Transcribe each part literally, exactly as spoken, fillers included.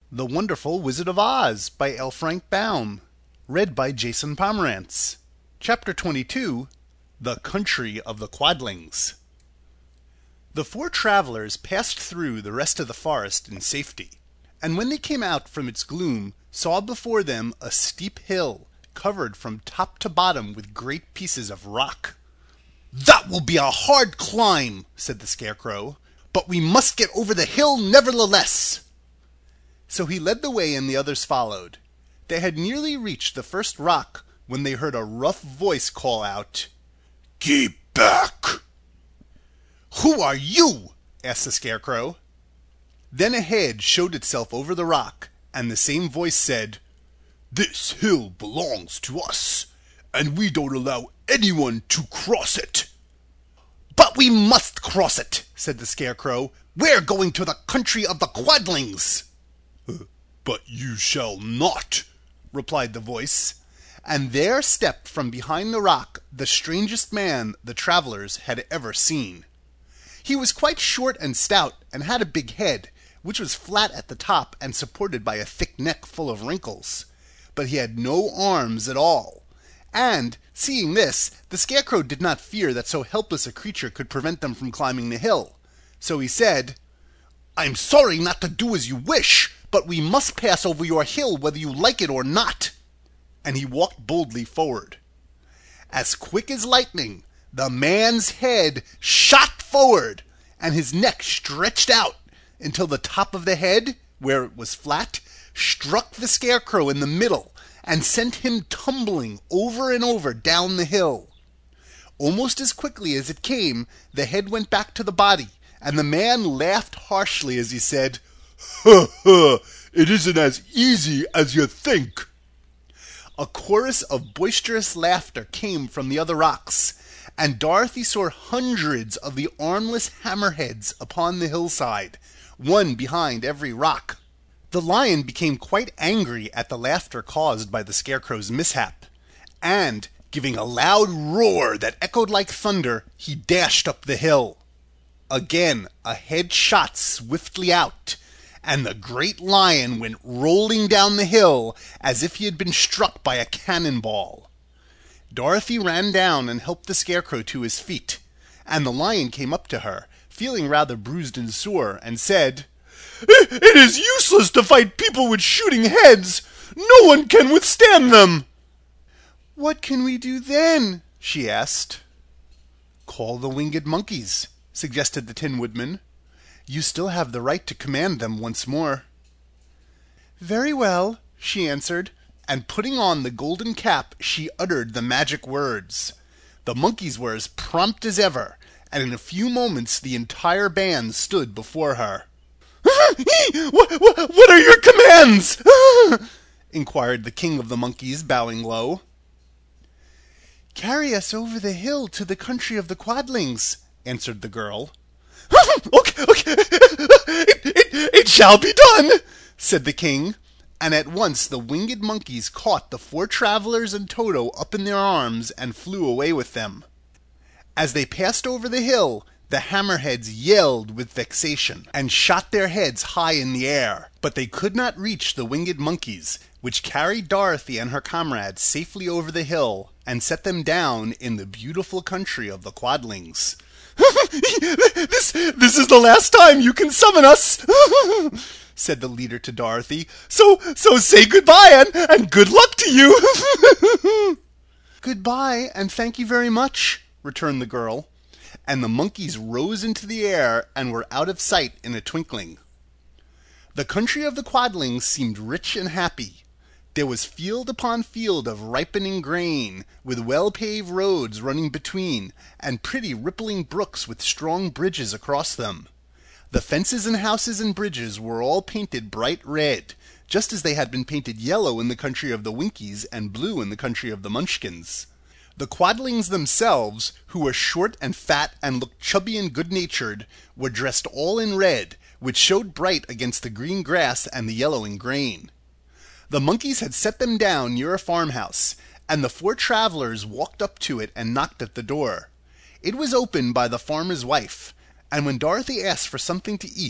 The Wonderful Wizard of Oz by L. Frank Baum. Read by Jason Pomerantz. Chapter twenty-two. The Country of the Quadlings. The four travelers passed through the rest of the forest in safety, and when they came out from its gloom, saw before them a steep hill, covered from top to bottom with great pieces of rock. "That will be a hard climb," said the Scarecrow, "but we must get over the hill nevertheless." So he led the way and the others followed. They had nearly reached the first rock when they heard a rough voice call out, "Keep back!" "Who are you?" asked the Scarecrow. Then a head showed itself over the rock, and the same voice said, "This hill belongs to us, and we don't allow anyone to cross it." "But we must cross it," said the Scarecrow. "We're going to the country of the Quadlings." "But you shall not," replied the voice, and there stepped from behind the rock the strangest man the travelers had ever seen. He was quite short and stout, and had a big head, which was flat at the top and supported by a thick neck full of wrinkles. But he had no arms at all, and, seeing this, the Scarecrow did not fear that so helpless a creature could prevent them from climbing the hill. So he said, "I'm sorry not to do as you wish, but we must pass over your hill whether you like it or not." And he walked boldly forward. As quick as lightning, the man's head shot forward, and his neck stretched out until the top of the head, where it was flat, struck the Scarecrow in the middle and sent him tumbling over and over down the hill. Almost as quickly as it came, the head went back to the body, and the man laughed harshly as he said, "Ha ha! It isn't as easy as you think." A chorus of boisterous laughter came from the other rocks, and Dorothy saw hundreds of the armless hammerheads upon the hillside, one behind every rock. The lion became quite angry at the laughter caused by the Scarecrow's mishap, and, giving a loud roar that echoed like thunder, he dashed up the hill. Again a head shot swiftly out, and the great lion went rolling down the hill as if he had been struck by a cannonball. Dorothy ran down and helped the Scarecrow to his feet, and the lion came up to her, feeling rather bruised and sore, and said, "It is useless to fight people with shooting heads. No one can withstand them." "What can we do then?" she asked. "Call the winged monkeys," suggested the Tin Woodman. "You still have the right to command them once more." "Very well," she answered, and putting on the golden cap, she uttered the magic words. The monkeys were as prompt as ever, and in a few moments the entire band stood before her. what, what, what are your commands?" inquired the king of the monkeys, bowing low. "Carry us over the hill to the country of the Quadlings," answered the girl. okay, okay. it, it, it shall be done," said the king, and at once the winged monkeys caught the four travelers and Toto up in their arms and flew away with them. As they passed over the hill, the hammerheads yelled with vexation and shot their heads high in the air, but they could not reach the winged monkeys, which carried Dorothy and her comrades safely over the hill and set them down in the beautiful country of the Quadlings. this, this is the last time you can summon us," said the leader to Dorothy. So, so say goodbye and, and good luck to you." "Goodbye and thank you very much," returned the girl, and the monkeys rose into the air and were out of sight in a twinkling. The country of the Quadlings seemed rich and happy. There was field upon field of ripening grain, with well-paved roads running between, and pretty rippling brooks with strong bridges across them. The fences and houses and bridges were all painted bright red, just as they had been painted yellow in the country of the Winkies and blue in the country of the Munchkins. The Quadlings themselves, who were short and fat and looked chubby and good-natured, were dressed all in red, which showed bright against the green grass and the yellowing grain. The monkeys had set them down near a farmhouse, and the four travelers walked up to it and knocked at the door. It was opened by the farmer's wife, and when Dorothy asked for something to eat,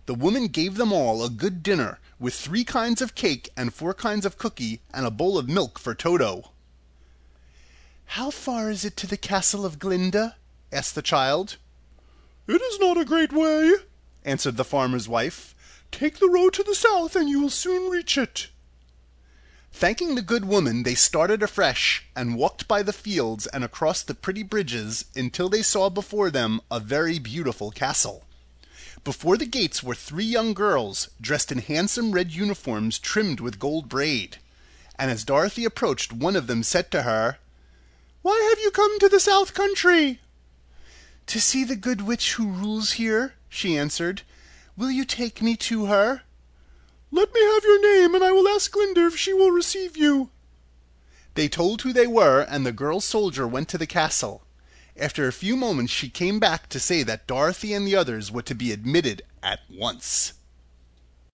The woman gave them all a good dinner, with three kinds of cake and four kinds of cookie, and a bowl of milk for Toto. "How far is it to the castle of Glinda?" asked the child. "It is not a great way," answered the farmer's wife. "Take the road to the south, and you will soon reach it." Thanking the good woman, they started afresh, and walked by the fields and across the pretty bridges until they saw before them a very beautiful castle. Before the gates were three young girls, dressed in handsome red uniforms trimmed with gold braid, and as Dorothy approached, one of them said to her, "Why have you come to the South Country?" "To see the good witch who rules here," she answered. "Will you take me to her?" "Let me have your name, and I will ask Glinda if she will receive you." They told who they were, and the girl soldier went to the castle. After a few moments she came back to say that Dorothy and the others were to be admitted at once.